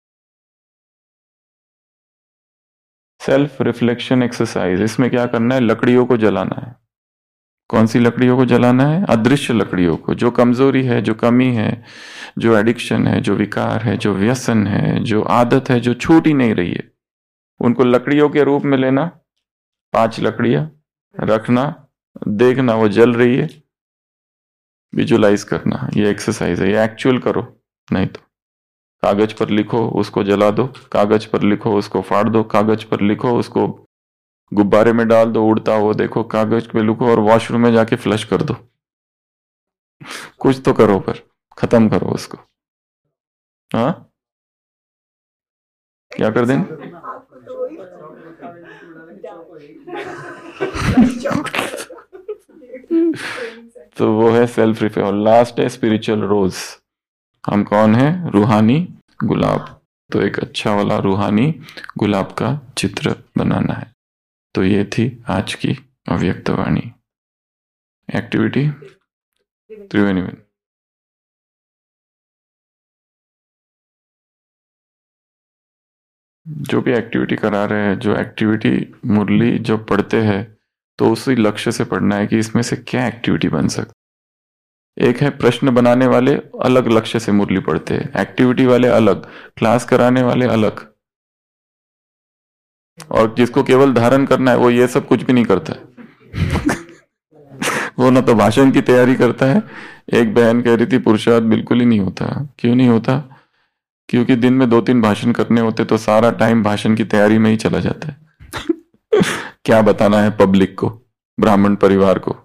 सेल्फ रिफ्लेक्शन एक्सरसाइज, इसमें क्या करना है? लकड़ियों को जलाना है। कौन सी लकड़ियों को जलाना है? अदृश्य लकड़ियों को, जो कमजोरी है, जो कमी है, जो एडिक्शन है, जो विकार है, जो व्यसन है, जो आदत है, जो छूट ही नहीं रही है, उनको लकड़ियों के रूप में लेना। 5 लकड़ियां रखना, देखना वो जल रही है, विजुलाइज करना। ये एक्सरसाइज है, ये एक्चुअल करो, नहीं तो कागज पर लिखो, उसको जला दो, कागज पर लिखो, उसको फाड़ दो, कागज पर लिखो, उसको गुब्बारे में डाल दो, उड़ता हो देखो, कागज पे लिखो और वॉशरूम में जाके फ्लश कर दो। कुछ तो करो, पर खत्म करो उसको। हाँ, क्या कर दें? तो वो है सेल्फ रिफाइन। और लास्ट है स्पिरिचुअल रोज। हम कौन है? रूहानी गुलाब। तो एक अच्छा वाला रूहानी गुलाब का चित्र बनाना है। तो ये थी आज की अव्यक्त वाणी एक्टिविटी। त्रिवेणी में जो भी एक्टिविटी करा रहे हैं, जो एक्टिविटी मुरली जब पढ़ते हैं तो उसी लक्ष्य से पढ़ना है कि इसमें से क्या एक्टिविटी बन सकती। एक है प्रश्न बनाने वाले अलग लक्ष्य से मुरली पढ़ते हैं, एक्टिविटी वाले अलग, क्लास कराने वाले अलग, और जिसको केवल धारण करना है वो ये सब कुछ भी नहीं करता है। वो ना तो भाषण की तैयारी करता है। एक बहन कह रही थी पुरुषार्थ बिल्कुल ही नहीं होता। क्यों नहीं होता? क्योंकि दिन में 2-3 भाषण करने होते तो सारा टाइम भाषण की तैयारी में ही चला जाता है। क्या बताना है पब्लिक को, ब्राह्मण परिवार को।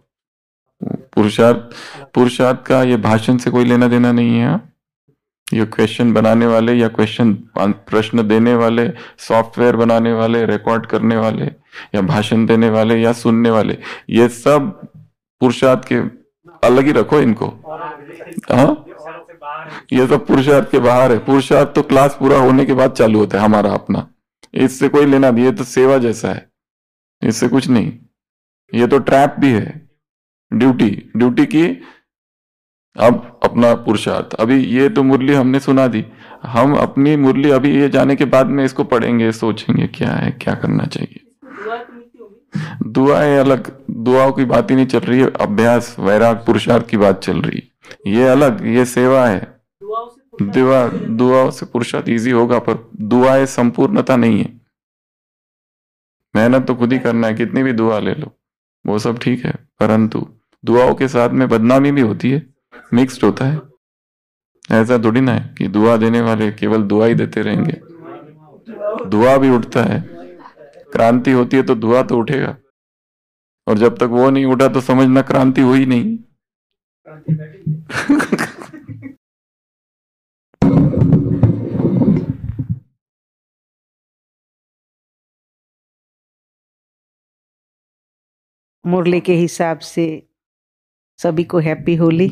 पुरुषार्थ का ये भाषण से कोई लेना देना नहीं है। ये क्वेश्चन बनाने वाले या प्रश्न देने वाले, सॉफ्टवेयर बनाने वाले, रिकॉर्ड करने वाले, या भाषण देने वाले या सुनने वाले, ये सब पुरुषार्थ के अलग ही रखो इनको। हाँ, ये सब पुरुषार्थ के बाहर है। पुरुषार्थ तो क्लास पूरा होने के बाद चालू होता है हमारा अपना। इससे कोई लेना नहीं, ये तो सेवा जैसा है, इससे कुछ नहीं। ये तो ट्रैप भी है, ड्यूटी की। अब अपना पुरुषार्थ, अभी ये तो मुरली हमने सुना दी, हम अपनी मुरली अभी ये जाने के बाद में इसको पढ़ेंगे, सोचेंगे क्या है, क्या करना चाहिए। दुआएं अलग, दुआओं की बात ही नहीं चल रही है। अभ्यास, वैराग, पुरुषार्थ की बात चल रही है। ये अलग, ये सेवा है। दुआओं से पुरुषार्थ इजी होगा, पर दुआएं संपूर्णता नहीं है। मेहनत तो खुद ही करना है, कितनी भी दुआ ले लो, वो सब ठीक है, परंतु दुआओं के साथ में बदनामी भी होती है, मिक्स्ड होता है। ऐसा थोड़ी ना है कि दुआ देने वाले केवल दुआ ही देते रहेंगे। दुआ भी उठता है, क्रांति होती है तो दुआ तो उठेगा, और जब तक वो नहीं उठा तो समझना क्रांति हुई नहीं। मुरली के हिसाब से सभी को हैप्पी होली।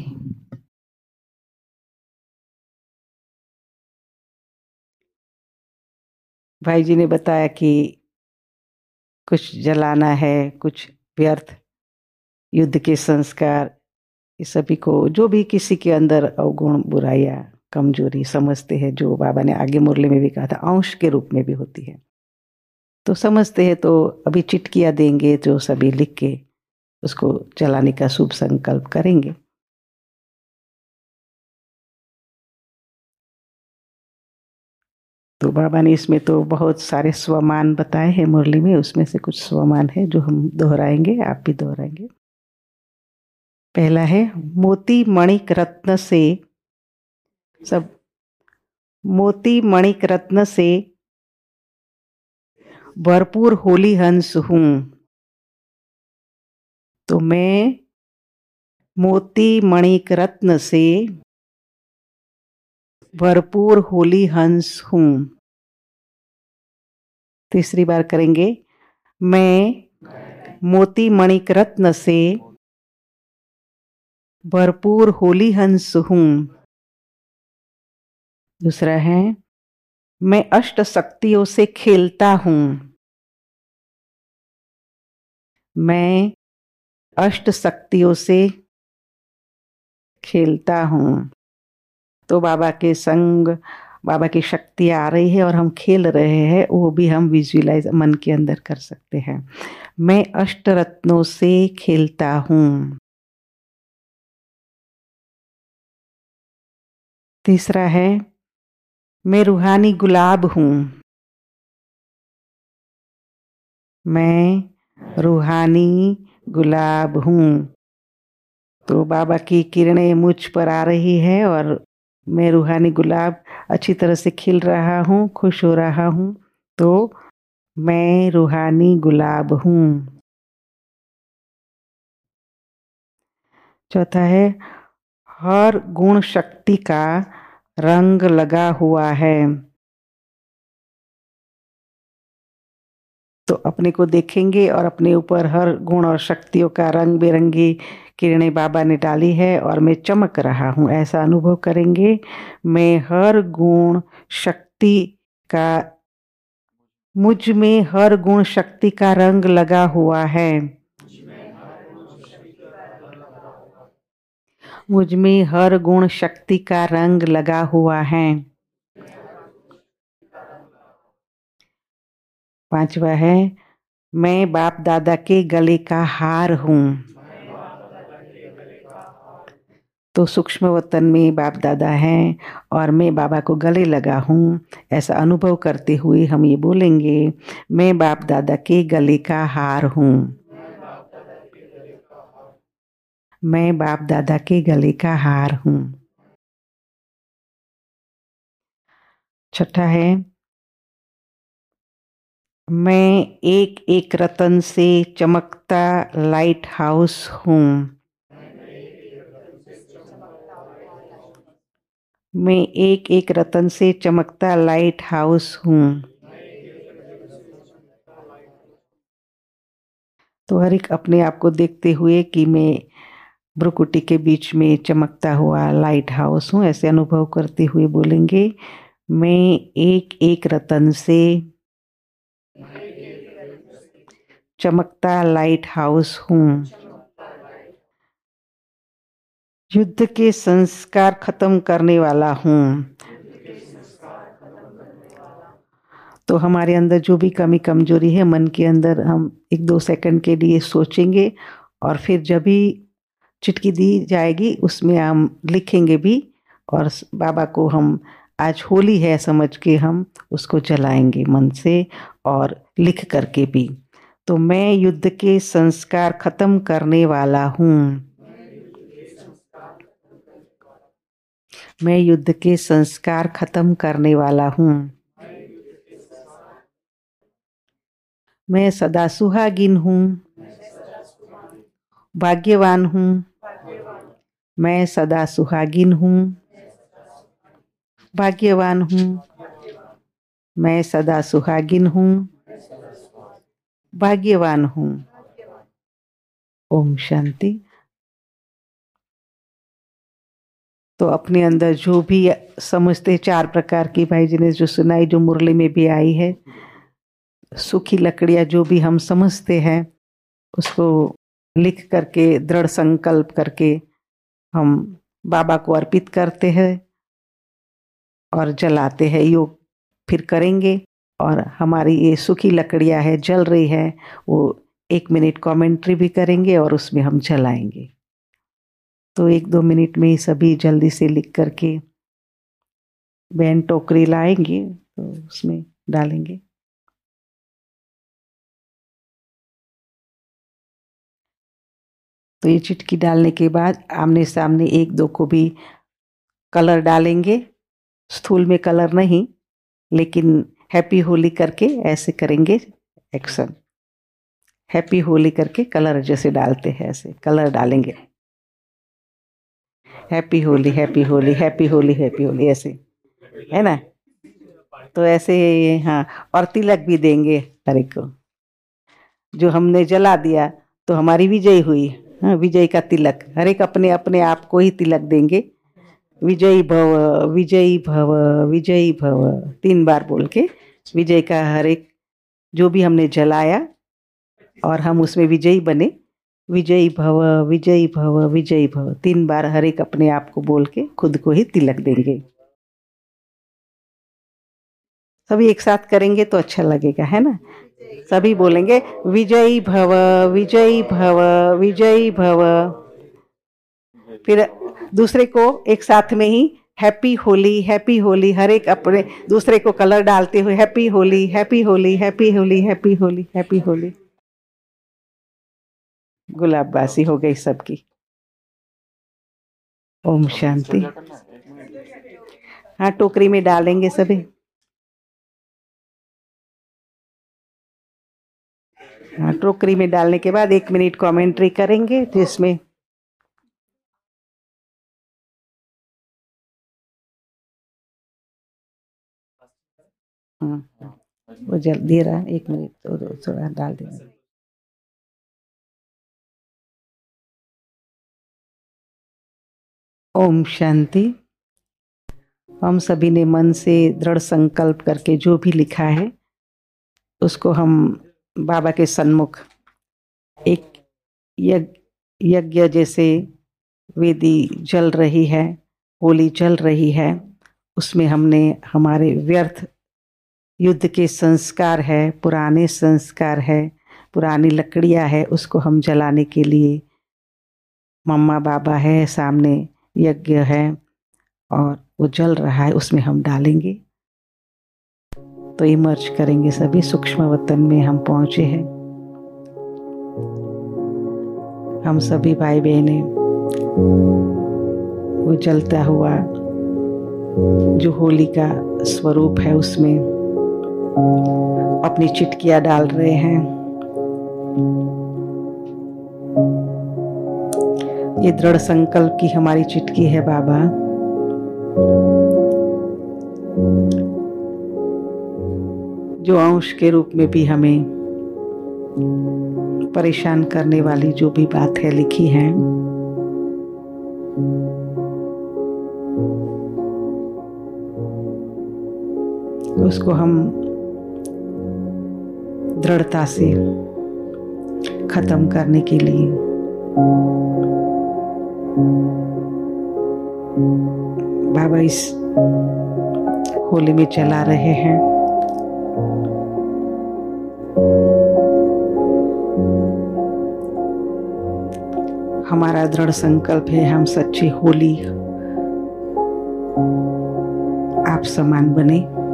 भाई जी ने बताया कि कुछ जलाना है, कुछ व्यर्थ युद्ध के संस्कार, ये सभी को, जो भी किसी के अंदर अवगुण, बुराइयां, कमजोरी समझते हैं, जो बाबा ने आगे मुरली में भी कहा था अंश के रूप में भी होती है, तो समझते हैं, तो अभी चिटकियां देंगे जो सभी लिख के उसको चलाने का शुभ संकल्प करेंगे। तो बाबा ने इसमें तो बहुत सारे स्वमान बताए हैं मुरली में, उसमें से कुछ स्वमान है जो हम दोहराएंगे, आप भी दोहराएंगे। पहला है मोती मणिक रत्न से, सब मोती मणिक रत्न से भरपूर होली हंस हूं। तो मैं मोती मणिक रत्न से भरपूर होली हंस हूं। तीसरी बार करेंगे, मैं मोती मणिक रत्न से भरपूर होली हंस हूं। दूसरा है, मैं अष्ट शक्तियों से खेलता हूं। मैं अष्ट शक्तियों से खेलता हूं। तो बाबा के संग, बाबा की शक्ति आ रही है और हम खेल रहे हैं, वो भी हम विजुअलाइज मन के अंदर कर सकते हैं। मैं अष्ट रत्नों से खेलता हूं। तीसरा है, मैं रूहानी गुलाब हूं। मैं रूहानी गुलाब हूं। तो बाबा की किरणें मुझ पर आ रही है और मैं रूहानी गुलाब अच्छी तरह से खिल रहा हूँ, खुश हो रहा हूँ। तो मैं रूहानी गुलाब हूँ। चौथा है, हर गुण शक्ति का रंग लगा हुआ है। तो अपने को देखेंगे और अपने ऊपर हर गुण और शक्तियों का रंग बिरंगी किरणें बाबा ने डाली है और मैं चमक रहा हूँ, ऐसा अनुभव करेंगे। मैं हर गुण शक्ति का, मुझ में हर गुण शक्ति का रंग लगा हुआ है। मुझ में हर गुण शक्ति का रंग लगा हुआ है। 5वां है, मैं बाप दादा के गले का हार हूँ। तो सूक्ष्म वतन में बाप दादा हैं और मैं बाबा को गले लगा हूँ, ऐसा अनुभव करते हुए हम ये बोलेंगे, मैं बाप दादा के गले का हार हूँ। मैं बाप दादा के गले का हार हूँ। 6 है, मैं एक एक रतन से चमकता लाइट हाउस हूँ। मैं एक एक रतन से चमकता लाइट हाउस हूँ। तो हर एक अपने आप को देखते हुए कि मैं भ्रुकुटी के बीच में चमकता हुआ लाइट हाउस हूँ, ऐसे अनुभव करते हुए बोलेंगे, मैं एक एक रतन से चमकता लाइट हाउस हूँ। युद्ध के संस्कार खत्म करने वाला हूँ। तो हमारे अंदर जो भी कमी कमजोरी है मन के अंदर, हम 1-2 सेकंड के लिए सोचेंगे और फिर जब भी चिट्ठी दी जाएगी उसमें हम लिखेंगे भी, और बाबा को हम आज होली है समझ के हम उसको जलाएंगे मन से और लिख करके भी। तो मैं युद्ध के संस्कार खत्म करने वाला हूँ। मैं युद्ध के संस्कार खत्म करने वाला हूँ। मैं सदा सुहागिन हूँ, भाग्यवान हूँ। मैं सदा सुहागिन हूँ, भाग्यवान हूँ। मैं सदा सुहागिन हूँ, भाग्यवान हूँ। ओम शांति। तो अपने अंदर जो भी समझते 4 प्रकार की भाई जी ने जो सुनाई, जो मुरली में भी आई है, सूखी लकड़ियाँ जो भी हम समझते हैं उसको लिख करके दृढ़ संकल्प करके हम बाबा को अर्पित करते हैं और जलाते हैं। योग फिर करेंगे और हमारी ये सूखी लकड़ियाँ है जल रही है, वो 1 मिनट कमेंट्री भी करेंगे और उसमें हम जलाएंगे। तो 1-2 मिनट में सभी जल्दी से लिख करके बहन टोकरी लाएंगे तो उसमें डालेंगे। तो ये चिटकी डालने के बाद आमने सामने 1-2 को भी कलर डालेंगे, स्थूल में कलर नहीं, लेकिन हैप्पी होली करके ऐसे करेंगे एक्शन। हैप्पी होली करके कलर जैसे डालते हैं ऐसे कलर डालेंगे। Happy Holi, happy Holi, happy Holi, happy Holi, ऐसे है ना। तो ऐसे हाँ, और तिलक भी देंगे हर एक को। जो हमने जला दिया तो हमारी विजय हुई। हाँ, विजय का तिलक हर एक अपने अपने आप को ही तिलक देंगे। विजयी भव, विजयी भव, विजयी भव, 3 बार बोल के विजय का हर एक जो भी हमने जलाया और हम उसमें विजयी बने, विजयी भव, विजयी भव, विजयी भव, 3 बार हर एक अपने आप को बोल के खुद को ही तिलक देंगे। सभी एक साथ करेंगे तो अच्छा लगेगा, है ना। सभी बोलेंगे विजयी भव, विजयी भव, विजयी भव। फिर दूसरे को एक साथ में ही हैप्पी होली, हैप्पी होली, हर एक अपने दूसरे को कलर डालते हुए happy Holi, happy Holi, happy Holi, happy Holi, happy Holi. गुलाबबासी हो गई सबकी। ओम शांति। हाँ, टोकरी में डालेंगे सभी। हाँ, टोकरी में डालने के बाद 1 मिनट कमेंट्री करेंगे जिसमें वो जल दे रहा, 1 मिनट तो थोड़ा डाल देना। ओम शांति। हम सभी ने मन से दृढ़ संकल्प करके जो भी लिखा है उसको हम बाबा के सन्मुख एक यज्ञ जैसे वेदी जल रही है, होली जल रही है, उसमें हमने हमारे व्यर्थ युद्ध के संस्कार है, पुराने संस्कार है, पुरानी लकड़ियां है, उसको हम जलाने के लिए मम्मा बाबा है, सामने यज्ञ है और वो जल रहा है, उसमें हम डालेंगे तो इमर्ज करेंगे। सभी सूक्ष्म वतन में हम पहुंचे हैं। हम सभी भाई बहनें वो जलता हुआ जो होली का स्वरूप है उसमें अपनी चिटकियां डाल रहे हैं। ये दृढ़ संकल्प की हमारी चिटकी है बाबा। जो अंश के रूप में भी हमें परेशान करने वाली जो भी बात है लिखी है, उसको हम दृढ़ता से खत्म करने के लिए बाबा इस होली में चला रहे हैं। हमारा दृढ़ संकल्प है हम सच्ची होली आप समान बने।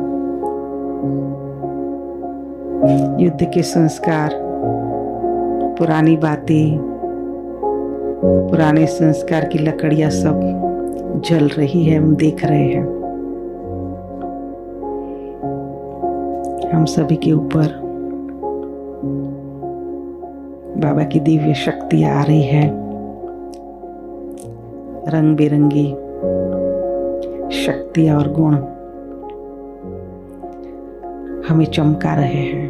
युद्ध के संस्कार, पुरानी बातें, पुराने संस्कार की लकड़ियां सब जल रही है, हम देख रहे हैं। हम सभी के ऊपर बाबा की दिव्य शक्ति आ रही है, रंग बिरंगी शक्ति और गुण हमें चमका रहे हैं।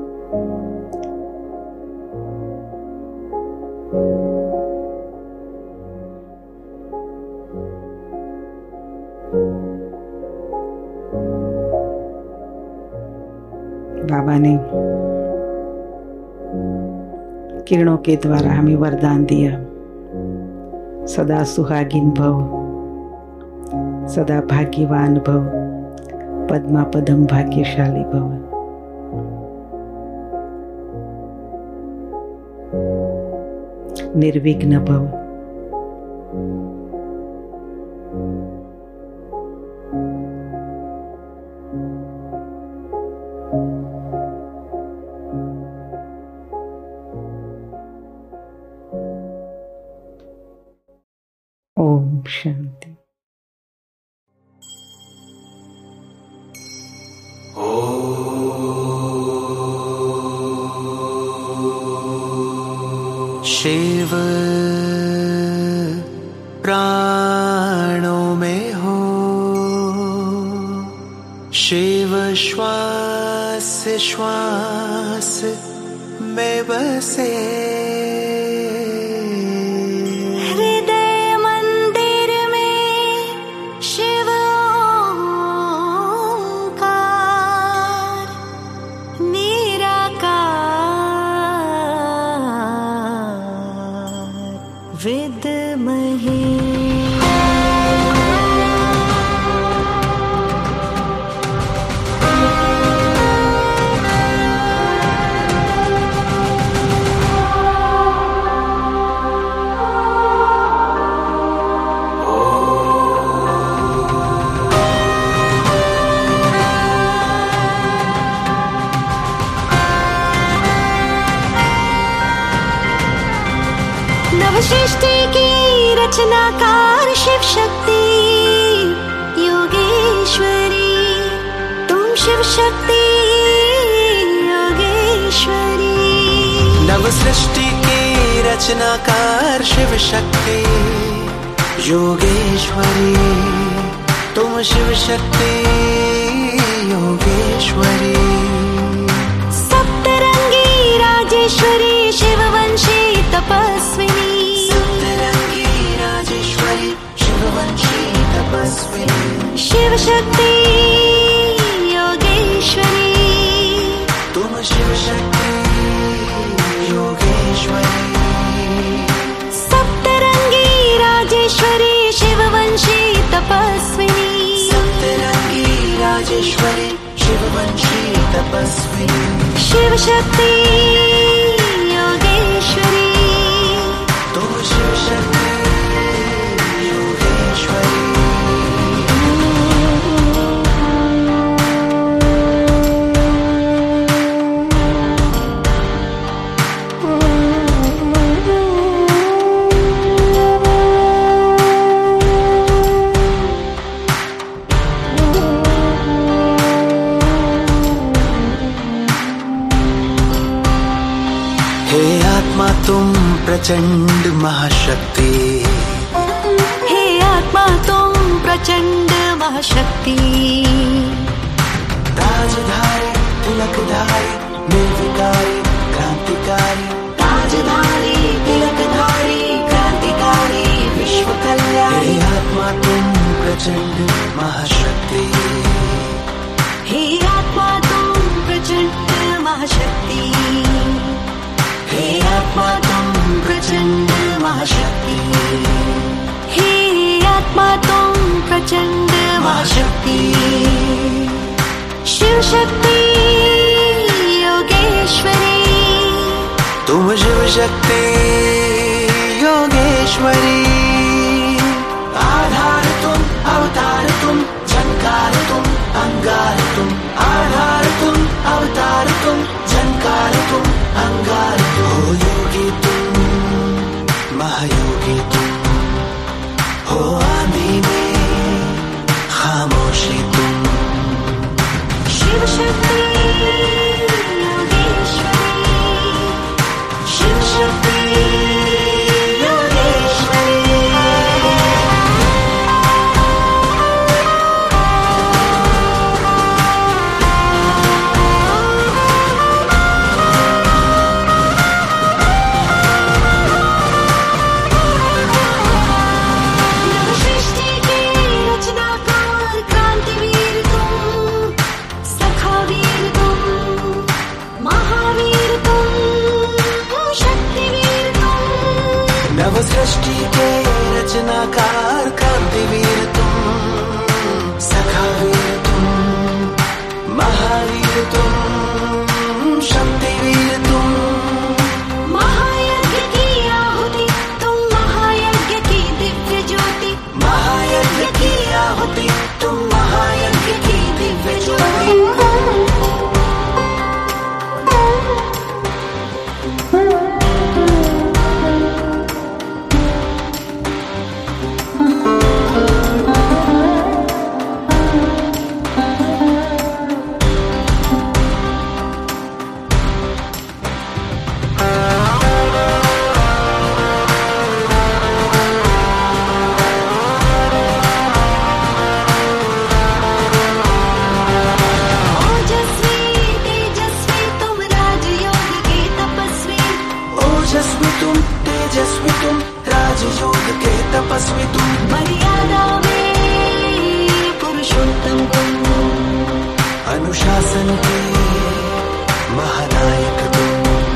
बाबा ने किरणों के द्वारा हमें वरदान दिया, सदा सुहागिन भव, सदा भाग्यवान भव, पद्मा पदम भाग्यशाली भव। निर्विघ्न भव। ओम शांति। शिव प्राणों में हो, शिव श्वास श्वास में बसे, हृदय मंदिर में शिव ओंकार निराकार विद्महे। नव सृष्टि की रचनाकार शिव शक्ति योगेश्वरी, तुम शिव शक्ति योगेश्वरी। नव सृष्टि की रचनाकार शिव शक्ति योगेश्वरी, तुम शिव शक्ति योगेश्वरी। राजेश्वरी शिववंशी तपस्विनी सप्तरंगी राजेश्वरी शिववंशी तपस्विनी शिवशक्ति योगेश्वरी तुम शिवशक्ति योगेश्वरी सप्तरंगी राजेश्वरी शिववंशी तपस्विनी सप्तरंगी राजेश्वरी शिववंशी तपस्विनी शिवशक्ति योगेश्वरी तुम शिवशक्ति योगेश्वरी हे आत्मा तुम प्रचंड महाशक्ति हे आत्मा तुम प्रचंड महाशक्ति ताजधारी तिलकधारी निर्विकारी क्रांतिकारी ताजधारी तिलकधारी क्रांतिकारी विश्व कल्याणी हे आत्मा तुम प्रचंड महाशक्ति हे आत्मा तुम प्रचंड महाशक्ति हे आत्मा तुम प्रचंड महाशक्ति हे आत्मा तुम प्रचंड महाशक्ति शिवशक्ति योगेश्वरी तुम शिवशक्ति योगेश्वरी आधार तुम अवतार तुम झंकार तुम अंगार तुम आधार तुम अवतार तुम झंकार तुम अंगार तुम हो योगी तुम महायोगी तुम हो आंधी में खामोशी तुम शिवशक्ति योगेश्वरी शिवशक्ति योगेश्वरी सृष्टि के रचनाकार क्रांतिवीर तुम सखावीर तुम महावीर तुम शक्तिवीर तुम नव सृष्टि के रचनाकार क्रांतिवीर तुम सखावीर तुम महावीर तुम शक्तिवीर तुम महायज्ञ की आहुति तुम महायज्ञ की दिव्य ज्योति महायज्ञ की आहुति तुम महायज्ञ की दिव्य ज्योति ओजस्वी तेजस्वी तुम राजयोग के तपस्वी ओजस्वी तुम तेजस्वी तुम राजयोग के तपस्वी तुम मर्यादा में पुरुषोत्तम तुम अनुशासन के महानायक तुम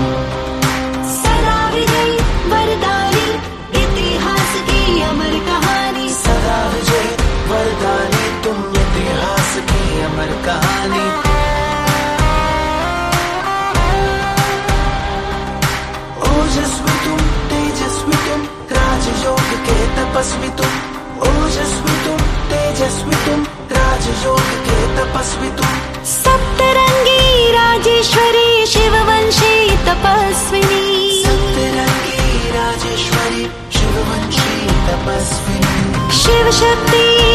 सदा विजयी वरदानी इतिहास की अमर कहानी सदा विजय वरदानी तुम इतिहास की अमर कहानी ओजस्वी तुम तेजस्वी तुम राजयोग के तपस्वी तुम ओजस्वी तुम तेजस्वी तुम राजयोग के तपस्वी तुम सप्तरंगी राजेश्वरी शिववंशी तपस्विनी सप्तरंगी राजेश्वरी शिववंशी तपस्विनी शिवशक्ति